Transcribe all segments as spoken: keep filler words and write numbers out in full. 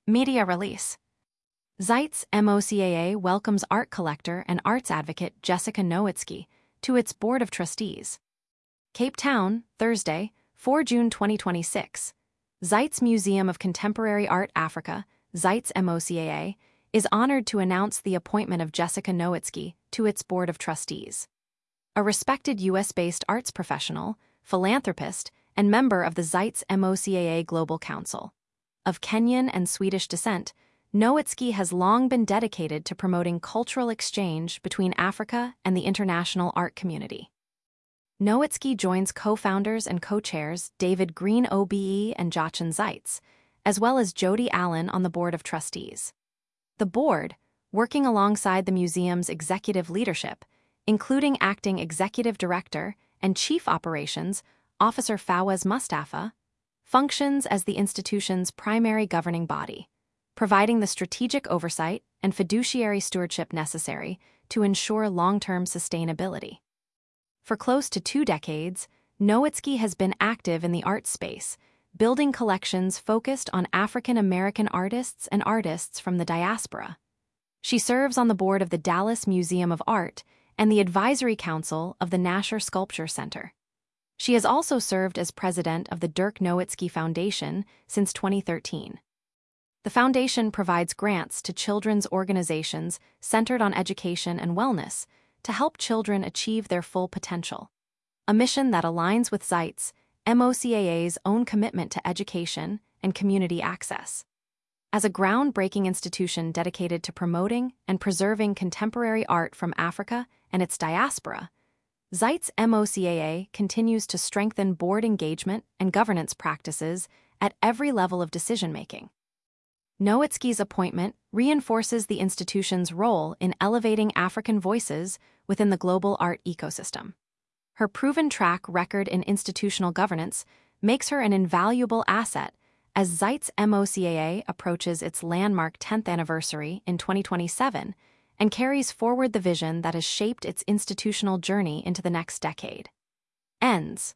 Media release. Zeitz M O C A A welcomes art collector and arts advocate Jessica Nowicki to its Board of Trustees. Cape Town, Thursday, the fourth of June twenty twenty-six. Zeitz Museum of Contemporary Art Africa, Zeitz M O C A A, is honored to announce the appointment of Jessica Nowicki to its Board of Trustees. A respected U S-based arts professional, philanthropist, and member of the Zeitz M O C A A Global Council. Of Kenyan and Swedish descent, Nowicki has long been dedicated to promoting cultural exchange between Africa and the international art community. Nowicki joins co-founders and co-chairs David Green O B E and Jochen Zeitz, as well as Jody Allen on the Board of Trustees. The board, working alongside the museum's executive leadership, including acting executive director and chief operations Officer Fawaz Mustafa, functions as the institution's primary governing body, providing the strategic oversight and fiduciary stewardship necessary to ensure long-term sustainability. For close to two decades, Nowicki has been active in the arts space, building collections focused on African American artists and artists from the diaspora. She serves on the board of the Dallas Museum of Art and the Advisory Council of the Nasher Sculpture Center. She has also served as president of the Dirk Nowicki Foundation since twenty thirteen. The foundation provides grants to children's organizations centered on education and wellness to help children achieve their full potential, a mission that aligns with Zeitz M O C A A's own commitment to education and community access. As a groundbreaking institution dedicated to promoting and preserving contemporary art from Africa and its diaspora, Zeitz M O C A A continues to strengthen board engagement and governance practices at every level of decision-making. Nowicki's appointment reinforces the institution's role in elevating African voices within the global art ecosystem. Her proven track record in institutional governance makes her an invaluable asset as Zeitz M O C A A approaches its landmark tenth anniversary in twenty twenty-seven and carries forward the vision that has shaped its institutional journey into the next decade. Ends.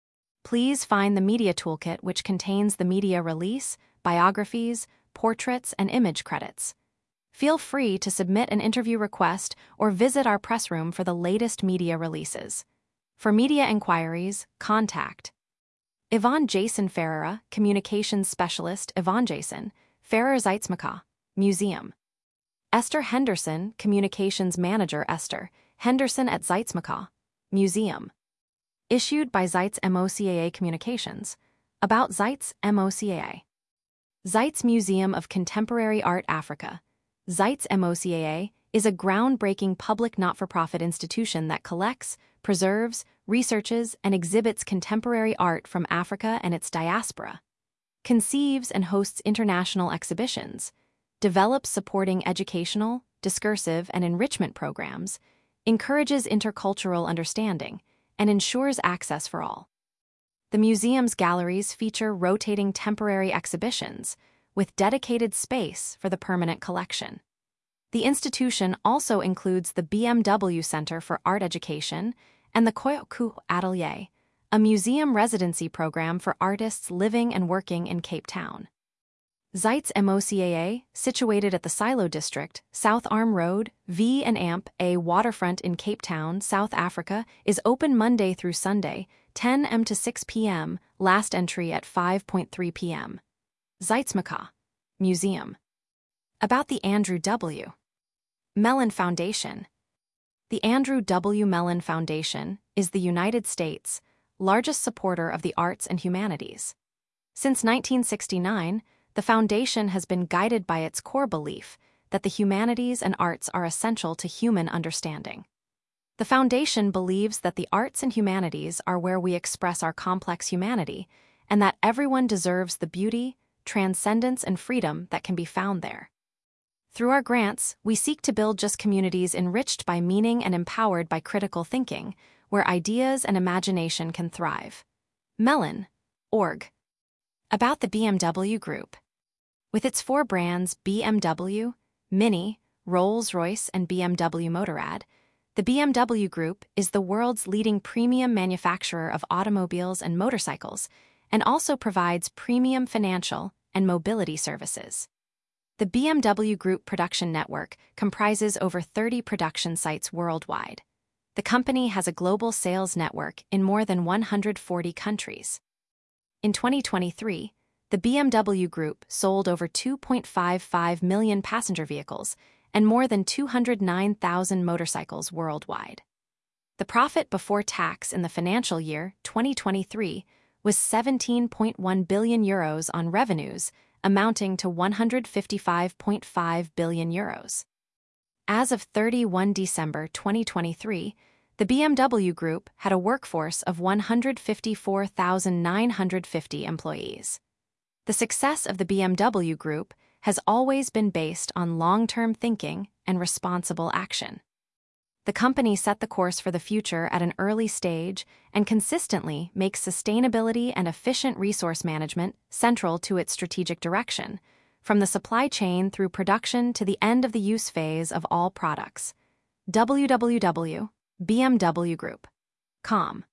Please find the Media Toolkit, which contains the media release, biographies, portraits, and image credits. Feel free to submit an interview request or visit our press room for the latest media releases. For media inquiries, contact Yvonne Jason Ferreira, Communications Specialist Yvonne Jason, Ferrer Zeitzmaka, Museum. Esther Henderson, Communications Manager Esther, Henderson at Zeitzmaka, Museum. Issued by Zeitz M O C A A Communications. About Zeitz M O C A A. Zeitz Museum of Contemporary Art Africa, Zeitz M O C A A, is a groundbreaking public not-for-profit institution that collects, preserves, researches, and exhibits contemporary art from Africa and its diaspora, conceives and hosts international exhibitions, develops supporting educational, discursive, and enrichment programs, encourages intercultural understanding, and ensures access for all. The museum's galleries feature rotating temporary exhibitions with dedicated space for the permanent collection. The institution also includes the B M W Center for Art Education and the Koyoku Atelier, a museum residency program for artists living and working in Cape Town. Zeitz M O C A A, situated at the Silo District, South Arm Road, V and Amp A waterfront in Cape Town, South Africa, is open Monday through Sunday, ten a m to six p m, last entry at five point three p m Zeitzmaka, Museum. About the Andrew W. Mellon Foundation. The Andrew W. Mellon Foundation is the United States' largest supporter of the arts and humanities. Since nineteen sixty-nine, the foundation has been guided by its core belief that the humanities and arts are essential to human understanding. The foundation believes that the arts and humanities are where we express our complex humanity, and that everyone deserves the beauty, transcendence, and freedom that can be found there. Through our grants, we seek to build just communities enriched by meaning and empowered by critical thinking, where ideas and imagination can thrive. Mellon dot org. About the B M W Group. With its four brands B M W, Mini, Rolls-Royce, and B M W Motorrad, the B M W Group is the world's leading premium manufacturer of automobiles and motorcycles, and also provides premium financial and mobility services. The B M W Group production network comprises over thirty production sites worldwide. The company has a global sales network in more than one hundred forty countries. In twenty twenty-three, the B M W Group sold over two point five five million passenger vehicles and more than two hundred nine thousand motorcycles worldwide. The profit before tax in the financial year twenty twenty-three was seventeen point one billion euros on revenues, amounting to one hundred fifty-five point five billion euros. As of thirty-first December twenty twenty-three, the B M W Group had a workforce of one hundred fifty-four thousand nine hundred fifty employees. The success of the B M W Group has always been based on long-term thinking and responsible action. The company set the course for the future at an early stage and consistently makes sustainability and efficient resource management central to its strategic direction, from the supply chain through production to the end of the use phase of all products. w w w dot b m w group dot com